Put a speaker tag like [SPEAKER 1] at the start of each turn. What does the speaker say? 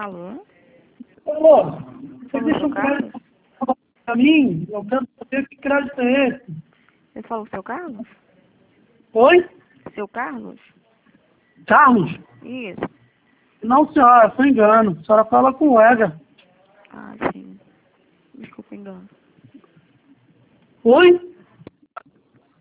[SPEAKER 1] Alô?
[SPEAKER 2] Ô, você
[SPEAKER 1] Falou
[SPEAKER 2] deixa
[SPEAKER 1] seu
[SPEAKER 2] um crédito
[SPEAKER 1] Carlos?
[SPEAKER 2] pra mim? Eu quero saber que crédito é esse.
[SPEAKER 1] Você falou seu Carlos?
[SPEAKER 2] Oi?
[SPEAKER 1] Seu Carlos?
[SPEAKER 2] Carlos?
[SPEAKER 1] Isso.
[SPEAKER 2] Não, senhora, foi engano. A senhora fala com o Ega.
[SPEAKER 1] Ah, sim. Desculpa, engano.
[SPEAKER 2] Oi?